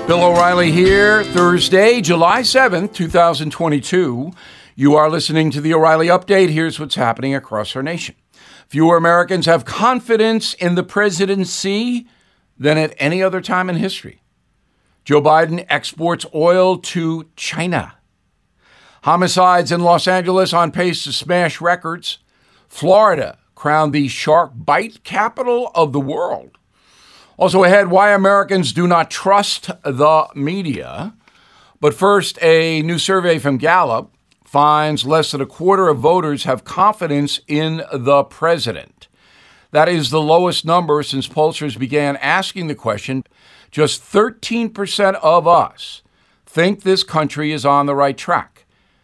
Bill O'Reilly here, Thursday, July 7th, 2022. You are listening to the O'Reilly Update. Here's what's happening across our nation. Fewer Americans have confidence in the presidency than at any other time in history. Joe Biden exports oil to China. Homicides in Los Angeles on pace to smash records. Florida crowned the shark bite capital of the world. Also ahead, why Americans do not trust the media. But first, a new survey from Gallup finds less than a quarter of voters have confidence in the president. That is the lowest number since pollsters began asking the question. Just 13% of us think this country is on the right track.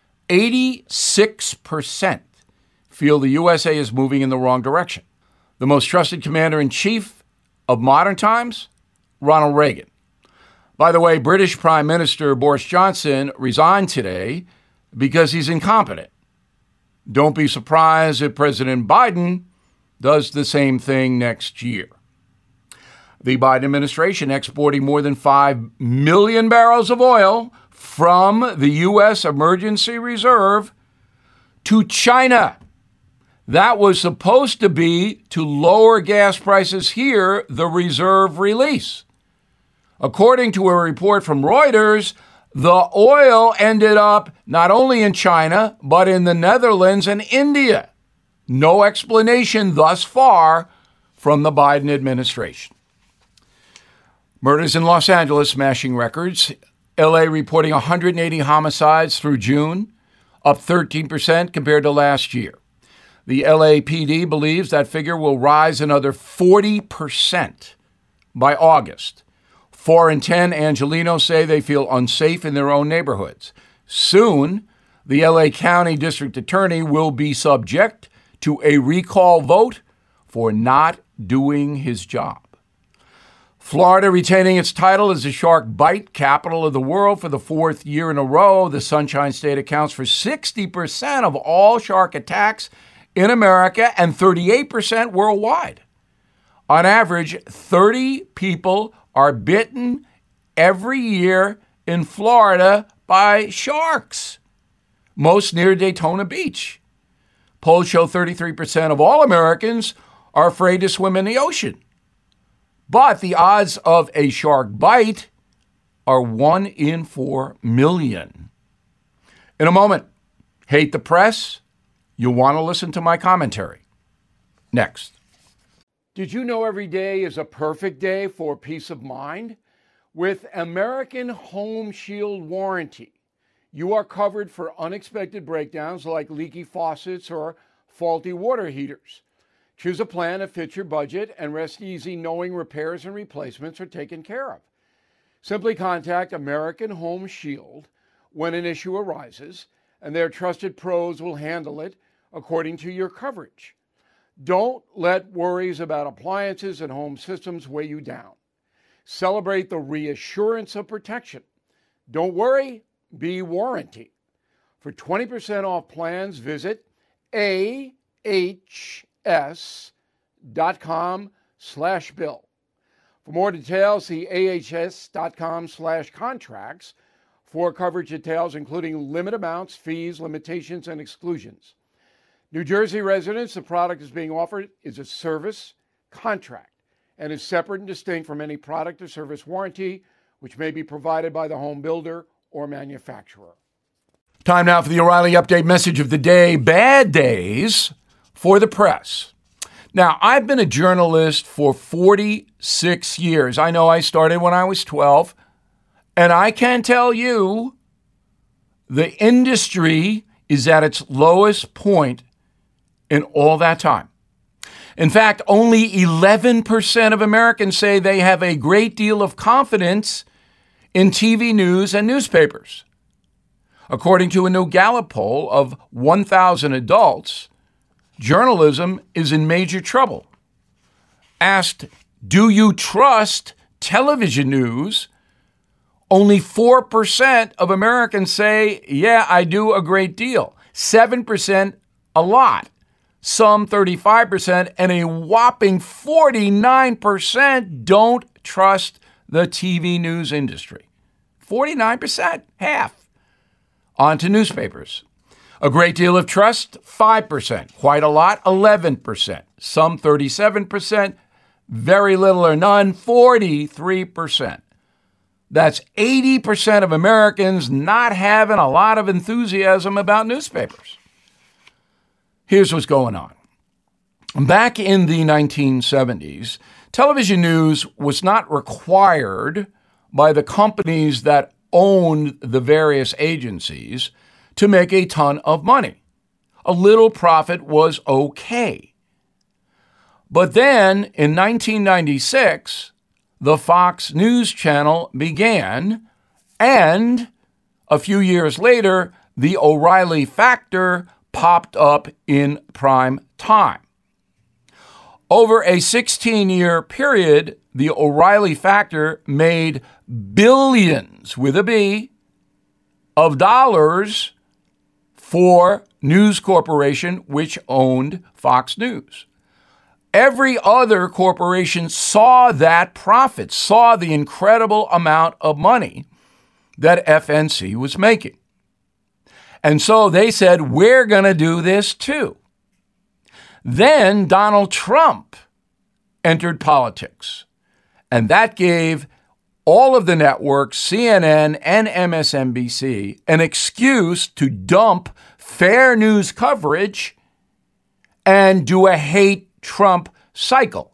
86% feel the USA is moving in the wrong direction. The most trusted commander-in-chief of modern times, Ronald Reagan. By the way, British Prime Minister Boris Johnson resigned today because he's incompetent. Don't be surprised if President Biden does the same thing next year. The Biden administration exporting more than 5 million barrels of oil from the U.S. Emergency Reserve to China. That was supposed to be to lower gas prices here, the reserve release. According to a report from Reuters, the oil ended up not only in China, but in the Netherlands and India. No explanation thus far from the Biden administration. Murders in Los Angeles smashing records. LA reporting 180 homicides through June, up 13% compared to last year. The LAPD believes that figure will rise another 40% by August. 4 in 10 Angelenos say they feel unsafe in their own neighborhoods. Soon, the LA County District Attorney will be subject to a recall vote for not doing his job. Florida retaining its title as the shark bite capital of the world for the fourth year in a row. The Sunshine State accounts for 60% of all shark attacks in America and 38% worldwide. On average, 30 people are bitten every year in Florida by sharks, most near Daytona Beach. Polls show 33% of all Americans are afraid to swim in the ocean. But the odds of a shark bite are 1 in 4 million. In a moment, hate the press? You'll want to listen to my commentary. Next. Did you know every day is a perfect day for peace of mind? With American Home Shield Warranty, you are covered for unexpected breakdowns like leaky faucets or faulty water heaters. Choose a plan that fits your budget and rest easy knowing repairs and replacements are taken care of. Simply contact American Home Shield when an issue arises, and their trusted pros will handle it according to your coverage. Don't let worries about appliances and home systems weigh you down. Celebrate the reassurance of protection. Don't worry, be warranty. For 20% off plans, visit ahs.com/bill. For more details, see ahs.com/contracts for coverage details, including limit amounts, fees, limitations, and exclusions. New Jersey residents, the product is being offered is a service contract and is separate and distinct from any product or service warranty, which may be provided by the home builder or manufacturer. Time now for the O'Reilly Update message of the day. Bad days for the press. Now, I've been a journalist for 46 years. I know I started when I was 12, and I can tell you the industry is at its lowest point in all that time. In fact, only 11% of Americans say they have a great deal of confidence in TV news and newspapers. According to a new Gallup poll of 1,000 adults, journalism is in major trouble. Asked, do you trust television news? Only 4% of Americans say, yeah, I do a great deal. 7%, a lot. Some 35%, and a whopping 49% don't trust the TV news industry. 49%, half, onto newspapers. A great deal of trust, 5%. Quite a lot, 11%. Some 37%. Very little or none, 43%. That's 80% of Americans not having a lot of enthusiasm about newspapers. Here's what's going on. Back in the 1970s, television news was not required by the companies that owned the various agencies to make a ton of money. A little profit was okay. But then in 1996, the Fox News Channel began, and a few years later, the O'Reilly Factor popped up in prime time. Over a 16-year period, the O'Reilly Factor made billions, with a B, of dollars for News Corporation, which owned Fox News. Every other corporation saw that profit, saw the incredible amount of money that FNC was making. And so they said, we're going to do this too. Then Donald Trump entered politics, and that gave all of the networks, CNN and MSNBC, an excuse to dump fair news coverage and do a hate Trump cycle.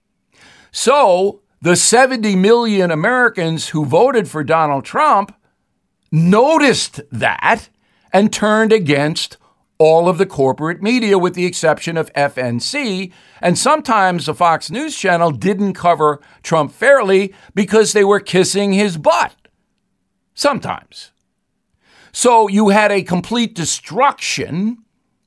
So the 70 million Americans who voted for Donald Trump noticed that and turned against all of the corporate media, with the exception of FNC. And sometimes the Fox News Channel didn't cover Trump fairly because they were kissing his butt. Sometimes. So you had a complete destruction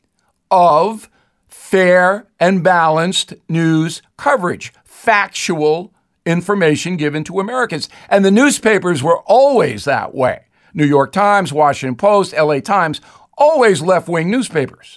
of fair and balanced news coverage, factual information given to Americans. And the newspapers were always that way. New York Times, Washington Post, LA Times, always left-wing newspapers.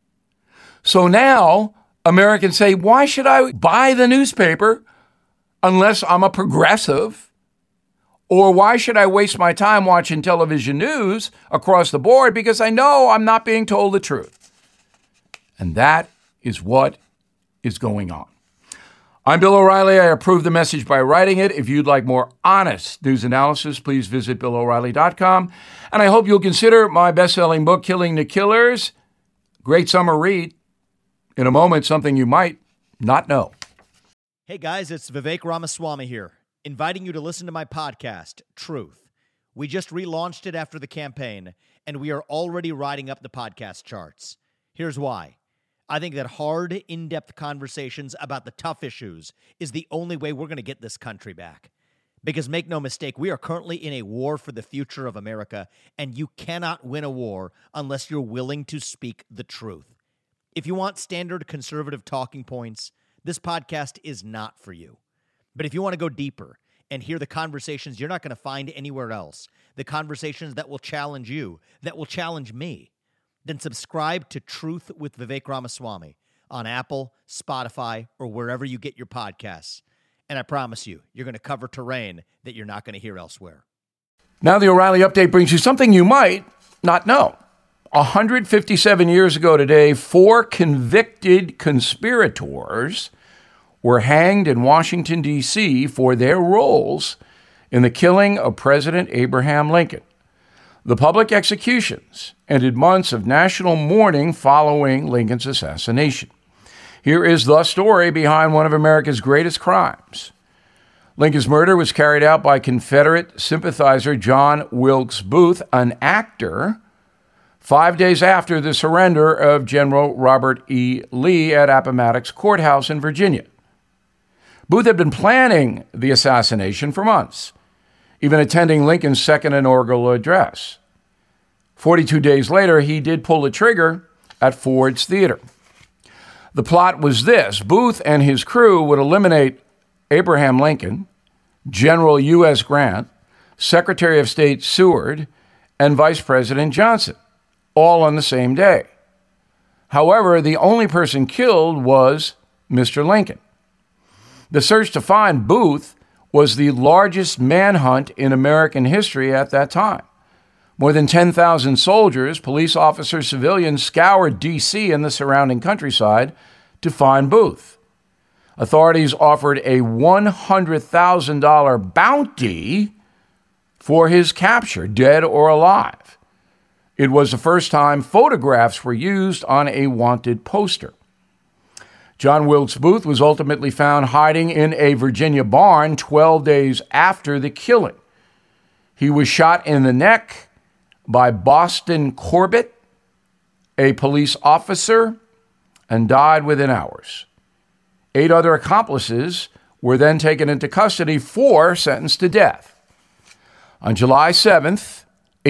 So now Americans say, why should I buy the newspaper unless I'm a progressive? Or why should I waste my time watching television news across the board because I know I'm not being told the truth? And that is what is going on. I'm Bill O'Reilly. I approve the message by writing it. If you'd like more honest news analysis, please visit BillO'Reilly.com. And I hope you'll consider my best-selling book, Killing the Killers. Great summer read. In a moment, something you might not know. Hey guys, it's Vivek Ramaswamy here, inviting you to listen to my podcast, Truth. We just relaunched it after the campaign, and we are already riding up the podcast charts. Here's why. I think that hard, in-depth conversations about the tough issues is the only way we're going to get this country back. Because make no mistake, we are currently in a war for the future of America, and you cannot win a war unless you're willing to speak the truth. If you want standard conservative talking points, this podcast is not for you. But if you want to go deeper and hear the conversations you're not going to find anywhere else, the conversations that will challenge you, that will challenge me, then subscribe to Truth with Vivek Ramaswamy on Apple, Spotify, or wherever you get your podcasts. And I promise you, you're going to cover terrain that you're not going to hear elsewhere. Now the O'Reilly Update brings you something you might not know. 157 years ago today, 4 convicted conspirators were hanged in Washington, D.C. for their roles in the killing of President Abraham Lincoln. The public executions ended months of national mourning following Lincoln's assassination. Here is the story behind one of America's greatest crimes. Lincoln's murder was carried out by Confederate sympathizer John Wilkes Booth, an actor, 5 days after the surrender of General Robert E. Lee at Appomattox Courthouse in Virginia. Booth had been planning the assassination for months, even attending Lincoln's second inaugural address. 42 days later, he did pull the trigger at Ford's Theater. The plot was this: Booth and his crew would eliminate Abraham Lincoln, General U.S. Grant, Secretary of State Seward, and Vice President Johnson, all on the same day. However, the only person killed was Mr. Lincoln. The search to find Booth was the largest manhunt in American history at that time. More than 10,000 soldiers, police officers, civilians scoured D.C. and the surrounding countryside to find Booth. Authorities offered a $100,000 bounty for his capture, dead or alive. It was the first time photographs were used on a wanted poster. John Wilkes Booth was ultimately found hiding in a Virginia barn 12 days after the killing. He was shot in the neck by Boston Corbett, a police officer, and died within hours. 8 other accomplices were then taken into custody, 4 sentenced to death. On July 7th,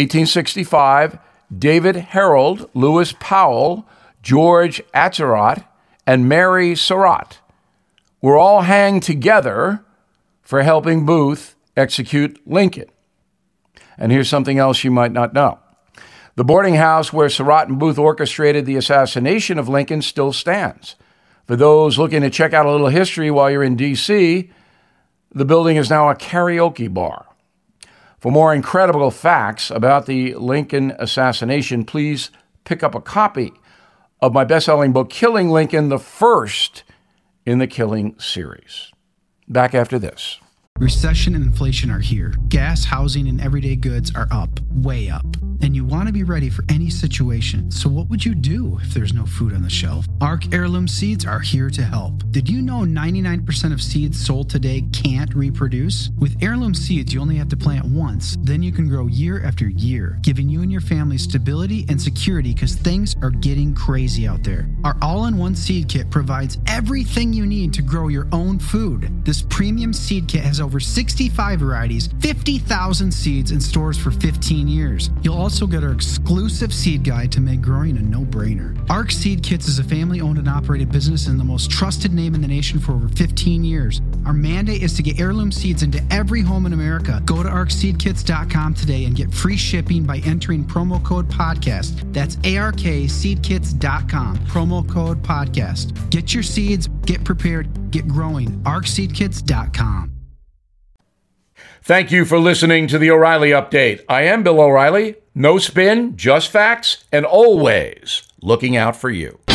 1865, David Harold, Lewis Powell, George Atzerodt, and Mary Surratt were all hanged together for helping Booth execute Lincoln. And here's something else you might not know. The boarding house where Surratt and Booth orchestrated the assassination of Lincoln still stands. For those looking to check out a little history while you're in D.C., the building is now a karaoke bar. For more incredible facts about the Lincoln assassination, please pick up a copy of my best-selling book, Killing Lincoln, the first in the Killing series. Back after this. Recession and inflation are here. Gas, housing, and everyday goods are up, way up. And you want to be ready for any situation. So what would you do if there's no food on the shelf? ARC Heirloom Seeds are here to help. Did you know 99% of seeds sold today can't reproduce? With Heirloom Seeds, you only have to plant once. Then you can grow year after year, giving you and your family stability and security because things are getting crazy out there. Our all-in-one seed kit provides everything you need to grow your own food. This premium seed kit has over 65 varieties, 50,000 seeds in stores for 15 years. You'll also get our exclusive seed guide to make growing a no-brainer. ARC Seed Kits is a family-owned and operated business and the most trusted name in the nation for over 15 years. Our mandate is to get heirloom seeds into every home in America. Go to arcseedkits.com today and get free shipping by entering promo code podcast. That's ARKseedkits.com, promo code podcast. Get your seeds, get prepared, get growing. arcseedkits.com. Thank you for listening to the O'Reilly Update. I am Bill O'Reilly. No spin, just facts, and always looking out for you.